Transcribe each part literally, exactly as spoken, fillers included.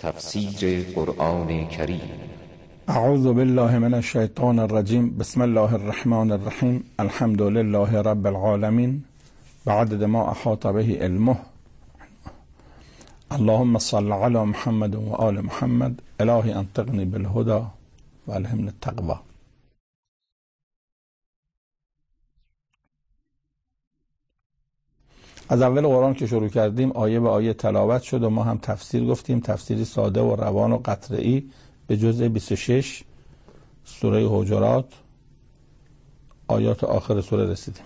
تفسیر قرآن کریم. اعوذ بالله من الشیطان الرجیم. بسم الله الرحمن الرحیم. الحمد لله رب العالمین بعدد ما احاط به علمه. اللهم صل علی محمد و آل محمد. الهی انطقنی بالهدى و الهمنی التقوی. از اول قرآن که شروع کردیم آیه به آیه تلاوت شد و ما هم تفسیر گفتیم، تفسیری ساده و روان و قطعی به جزء بیست و شش سوره حجرات آیات آخر سوره رسیدیم.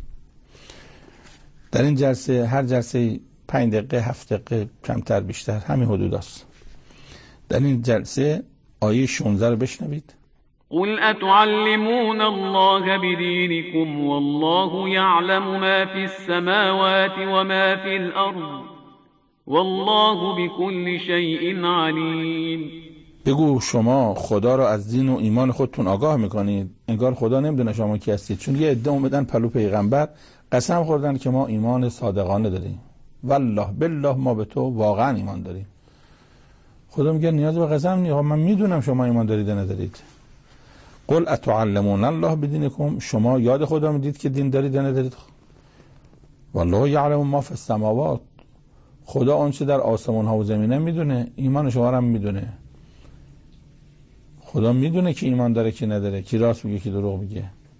در این جلسه هر جلسه پنج دقیقه هفت دقیقه کمتر بیشتر همین حدود است. در این جلسه آیه شانزده رو بشنوید. قل اتعلمون الله بدینکم والله یعلم ما فی السماوات و ما فی الارض والله بكل شیء علیم. بگو شما خدا را از دین و ایمان خودتون آگاه میکنید، انگار خدا نمیدونه شما کی هستید. چون یه عده اومدن پلو پیغمبر قسم خوردن که ما ایمان صادقانه داریم، والله بالله ما به تو واقعا ایمان داریم. خدا میگه نیاز به قسم نیست، من میدونم شما ایمان دارید ندارید. قل اتعلمون الله بدینکم، شما یاد خدا میدید که دین دارید ندارید. والله یعلم ما فی السماوات، خدا آنچه در آسمان ها و زمینه میدونه، ایمان شما رو هم میدونه. خدا میدونه که ایمان داره که نداره، کی راست میگه کی دروغ میگه.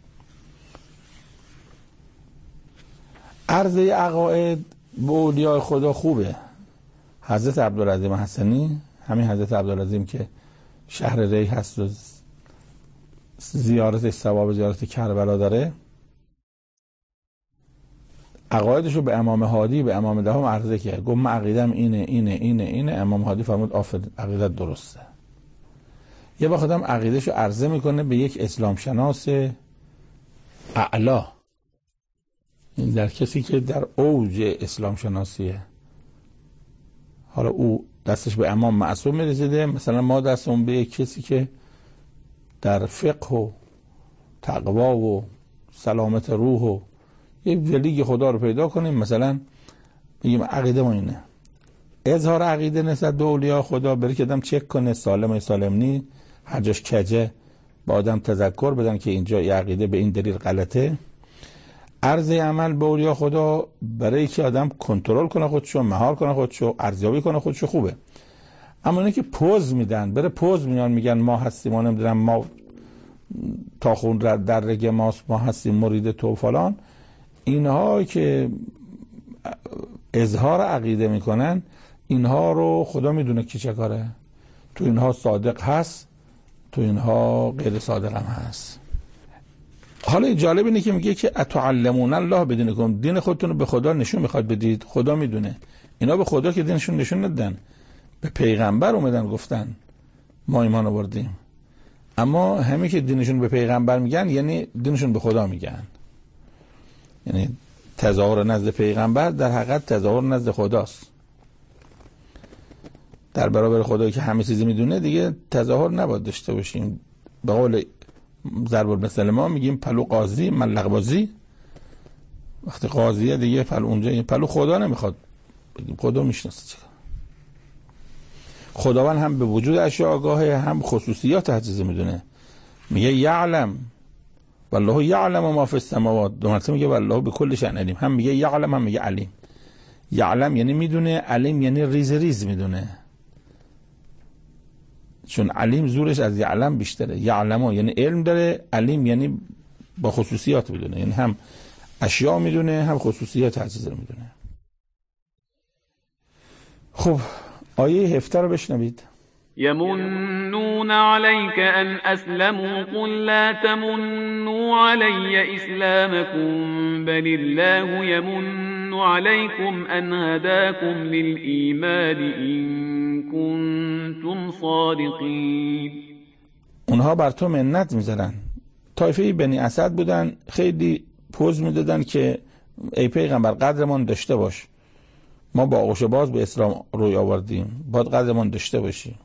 عرضه عقاید به اولیاء خدا خوبه. حضرت عبدالعظیم حسنی، همین حضرت عبدالعظیم که شهر ری هست و زیارتش ثواب زیارت کربلا داره، عقایدشو به امام هادی به امام دهم عرضه کرد. گفت من عقیدم اینه اینه اینه اینه. امام هادی فرمود آفرین، عقیدت درسته. یه وقت هم عقیدهشو عرضه میکنه به یک اسلام شناس اعلا، این در کسی که در اوج اسلام شناسیه. حالا او دستش به امام معصوم میرسیده، مثلا ما دستمون به یک کسی که در فقه و تقوا و سلامت روح و یک ولی خدا رو پیدا کنیم، مثلا بگیم عقیده ما اینه. اظهار عقیده نسبت به اولیاء خدا بری که آدم چک کنه سالم و سالم نی، هر جاش کجه با آدم تذکر بدن که اینجا این عقیده به این دلیل غلطه. عرض عمل به اولیاء خدا برای که آدم کنترل کنه خودشو، مهار کنه خودشو، ارزیابی کنه خودشو خوبه. اما اینه که پوز میدن، بره پوز میان میگن ما هستیم، ما نمیدونم ما تا خون در رگ ماست، ما هستیم مرید تو فلان، اینها که اظهار عقیده میکنن اینها رو خدا میدونه کی چه کاره. تو اینها صادق هست، تو اینها غیر صادق هم هست. حالا جالب اینه که میگه که اتعلمون الله بدینکم، دین خودتون رو به خدا نشون میخواد بدید، خدا میدونه. اینا به خدا که دینشون نشون ندن، به پیغمبر اومدن گفتن ما ایمان آوردیم. اما همین که دینشون به پیغمبر میگن یعنی دینشون به خدا میگن، یعنی تظاهر نزد پیغمبر در حقیقت تظاهر نزد خداست. در برابر خدایی که همه چیزی میدونه دیگه تظاهر نباید داشته باشیم. به قول ضرب المثل ما میگیم پلو قاضی ملق بازی. وقتی قاضیه دیگه پلو اونجا، پلو خدا نمیخواد بگیم، خدا میشناسه چیکار. خداوند هم به وجود اشیاء آگاهه، هم خصوصیات هر چیزی میدونه. میگه یعلم والله یعلم ما فی السماوات، دو مرتبه میگه والله بكل شیء علیم. هم میگه یعلم هم میگه علیم. یعلم یعنی میدونه، علیم یعنی ریز ریز میدونه، چون علیم زورش از یعلم بیشتره. یعلم یعنی علم داره، علیم یعنی با خصوصیات میدونه، یعنی هم اشیاء میدونه هم خصوصیات هر چیزی رو میدونه. خب آیه هفده رو بشنوید. یمنون علیک ان اسلموا قل لا تمنوا علی اسلامکم بل الله یمن علیکم ان هداکم للایمان ان کنتم صادقین. اونها بر تو منت میذارن. طایفه بنی اسد بودن، خیلی پوز میدادن که ای پیغمبر قدرمان داشته باش، ما با آغوش باز به اسلام روی آوردیم، باید قدرمان داشته باشی.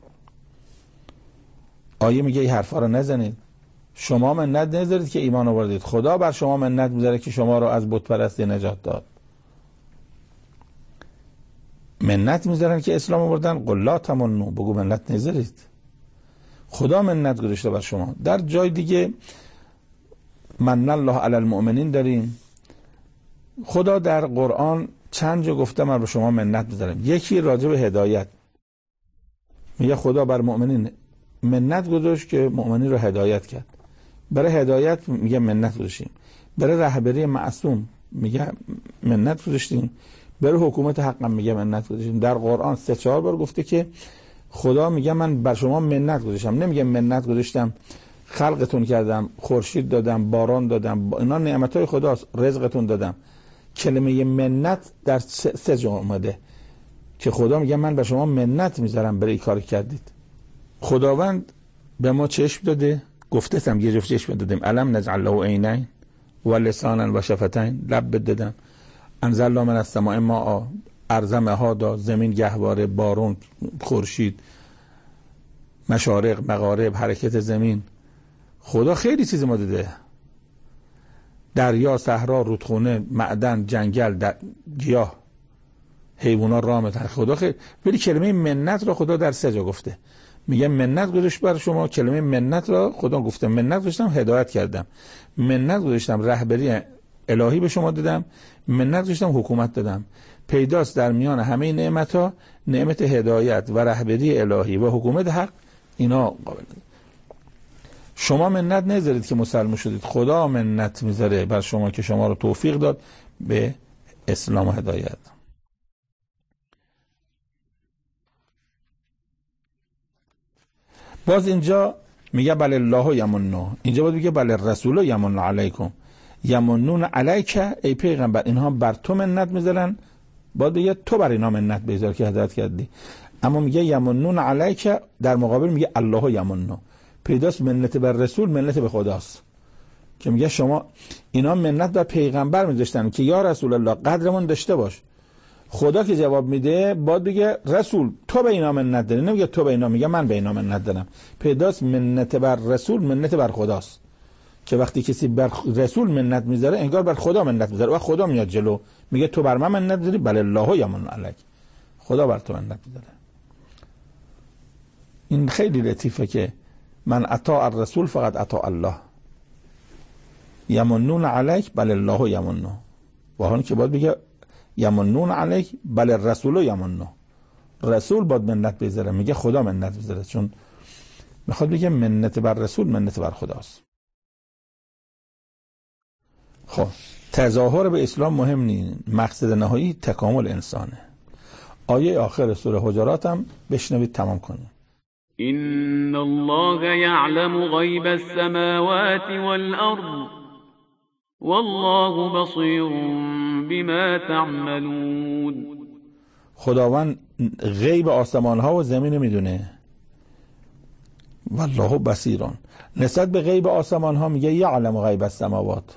آیه میگه این حرفا رو نزنید، شما منت نذارید که ایمان آوردید، خدا بر شما منت میذاره که شما رو از بت پرستی نجات داد. منت میذارن که اسلام آوردن. قل لا تمنوا، بگو منت نذارید، خدا منت گذاشته بر شما. در جای دیگه من الله علی المؤمنین داریم. خدا در قرآن چند جا گفته من به شما منت میذارم. یکی راجع به هدایت، میگه خدا بر مؤمنین منت گذاشت که مؤمنین رو هدایت کرد. برای هدایت میگه منت گذاشتیم. برای رهبری معصوم میگه منت گذاشتیم. برای حکومت حق میگه منت گذاشتیم. در قرآن سه چهار بار گفته که خدا میگه من بر شما منت گذاشتم. نمیگه منت گذاشتم خلقتون کردم، خورشید دادم، باران دادم، اینا نعمتهای خداست، رزقتون دادم. کلمه منت در سه جا اومده که خدا میگه من به شما منت میذارم برای کار کردید. خداوند به ما چشم داده، گفتم یه جفت چشم دادیم، علم نجعل له عینین و لسانا و شفتین، لب دادم. انزلنا من السماء ماء، ارزمه ها داد، زمین گهواره، بارون، خورشید، مشارق، مغارب، حرکت زمین. خدا خیلی چیز ما داده، دریا، صحرا، رودخونه، معدن، جنگل، در... گیاه، حیوانات راه میتن. خدا خیلی، ولی کلمه منت را خدا در سه جا گفته. میگه منت گذاشت بر شما. کلمه منت را خدا گفته منت گذاشتم هدایت کردم، منت گذاشتم رهبری الهی به شما دادم، منت گذاشتم حکومت دادم. پیداست در میان همه نعمت ها نعمت هدایت و رهبری الهی و حکومت حق، اینا قابل. شما منت نذارید که مسلمان شدید، خدا منت میذاره بر شما که شما رو توفیق داد به اسلام و هدایت. باز اینجا میگه بل الله یمنو، اینجا باید میگه بل الرسول یمن علیکم، یمنون علیک ای پیغمبر، اینها بر تو منت میذارن. باید بگه تو بر اینا منت بذار که هدایت کردی. اما میگه یمنون علیک، در مقابل میگه الله یمنو. پیداست منت بر رسول منت به خداست، که میگه شما اینا منت بر پیغمبر میذاشتن که یا رسول الله قدرمون داشته باش. خدا که جواب میده باید بگه رسول تو به اینا منت داری، نمیگه تو به اینا، میگه من به اینا منت دارم. پیداست منت بر رسول منت بر خداست، که وقتی کسی بر رسول منت میذاره انگار بر خدا منت میذاره و خدا میاد جلو میگه تو بر من منت داری، بل الله یمن علیک، خدا بر تو منت میذاره. این خیلی لطیفه که من اطاع الرسول فقط اطاع الله، یمنون علیک بل الله یمنو، و هان که باید بگه یمنون علیک بل الرسول یمنو، رسول باید منت بذاره، میگه خدا منت بذاره، چون میخواد بگه منت بر رسول منت بر خداست. خب تظاهر به اسلام مهم نیست، مقصد نهایی تکامل انسانه. آیه آخر سوره حجرات هم بشنوید تمام کنیم. إن الله يعلم غيب السماوات والأرض والله بصير بما تعملون. خداوند غیب آسمان ها و زمین میدونه. والله بصیرون، نسبت به غیب آسمان ها میگه یعلم غیب السماوات،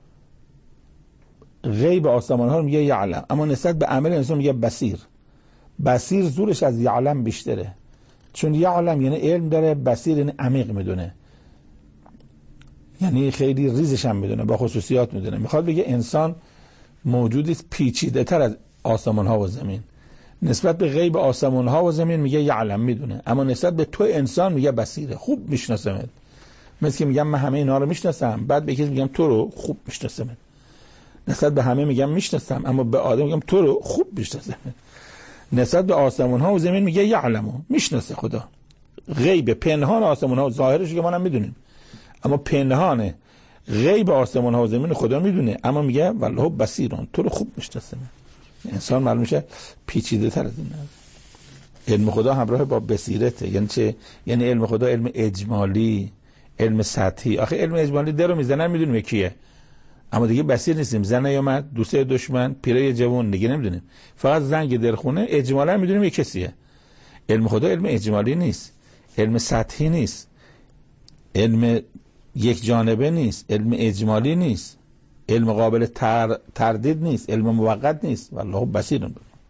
غیب آسمان ها میگه یعلم، اما نسبت به عمل انسان میگه بصیر. بصیر زورش از یعلم بیشتره، چون یعلم یعنی علم داره، بصیر یعنی عمیق میدونه، یعنی خیلی ریزش هم میدونه، با خصوصیات میدونه. میخواد بگه انسان موجودی پیچیده تر از آسمان ها و زمین. نسبت به غیب آسمان ها و زمین میگه یعلم میدونه، اما نسبت به تو انسان میگه بصیره، خوب میشناسمت. مثل که میگم من همه اینا رو میشناسم، بعد به کسی میگم تو رو خوب میشناسمت. نسبت به همه میگم میشناسم، اما به آدم میگم تو رو خوب میشناسمت. نسبت به آسمان ها و زمین میگه یعلمو، میشناسه خدا. غیب پنهان آسمان ها و ظاهرش که ما هم میدونیم، اما پنهان غیب آسمان ها و زمین خدا میدونه، اما میگه والله بصیرون، تو رو خوب میشناسه. انسان معلوم میشه پیچیده تر از این. علم خدا همراه با بصیرته. یعنی چه؟ یعنی علم خدا علم اجمالی، علم سطحی. آخه علم اجمالی درو میزنن میدونیم کیه، اما دیگه بصیر نیستیم. زن نیامد، دوست دشمن، پیره جوان، دیگه نمیدونیم. فقط زنگ در خونه اجمالا میدونیم یک کسیه. علم خدا علم اجمالی نیست، علم سطحی نیست، علم یک جانبه نیست، علم اجمالی نیست، علم قابل تر... تردید نیست، علم موقت نیست. والله بصیر.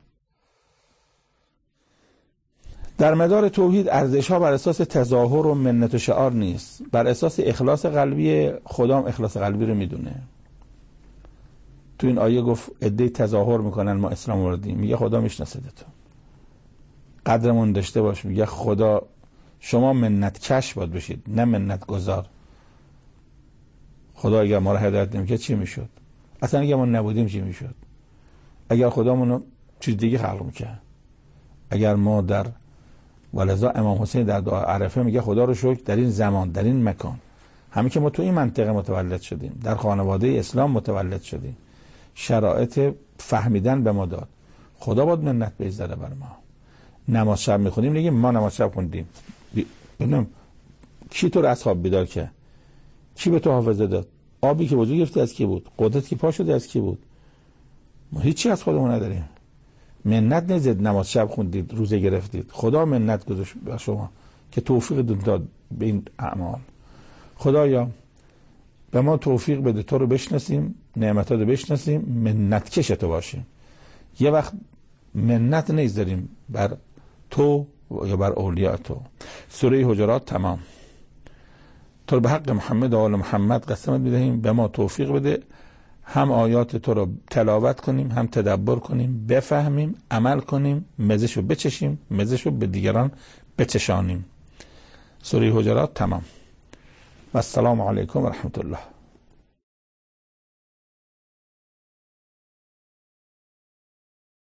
در مدار توحید ارزش ها بر اساس تظاهر و منت و شعار نیست، بر اساس اخلاص قلبی. خدا هم اخلاص قلبی رو میدونه. تو این آیه گفت عده تظاهر میکنن ما اسلام آوردیم، میگه خدا میشناسه تو. قدرمون داشته باش. میگه خدا شما منت کش باید بشید نه منت گذار. خدا اگر ما رو هدایت نمیکرد چی میشد؟ اصلا اگر ما نبودیم چی میشد؟ اگر خدامونو چیز دیگه خلق میکرد. اگر ما در ولذا امام حسین در دعا عرفه میگه خدا رو شکر در این زمان در این مکان همین که ما تو این منطقه متولد شدیم، در خانواده اسلام متولد شدیم، شرایط فهمیدن به ما داد، خدا باید منت بذاره بر ما. نماز شب میخونیم میگیم ما نماز شب خوندیم، ببینم کی تو رو از خواب بیدار کرد؟ کی به تو حافظه داد؟ آبی که وجود گرفتی از کی بود؟ قدرت که پا شده از کی بود؟ ما هیچی از خودمون نداریم. منت نزد نماز شب خوندید، روزه گرفتید، خدا منت گذاشت بر شما که توفیق داد به این اعمال. خدایا به ما توفیق بده تو رو بشناسیم، نعمتات رو بشناسیم، منت کش تو باشیم. یه وقت منت نیذاریم بر تو یا بر اولیاء تو. سوره حجرات تمام. تو به حق محمد و آل محمد قسمت میدهیم به ما توفیق بده هم آیات تو رو تلاوت کنیم، هم تدبر کنیم، بفهمیم، عمل کنیم، مزهشو بچشیم، مزهشو به دیگران بچشانیم. سوره حجرات تمام. و السلام علیکم و رحمت الله.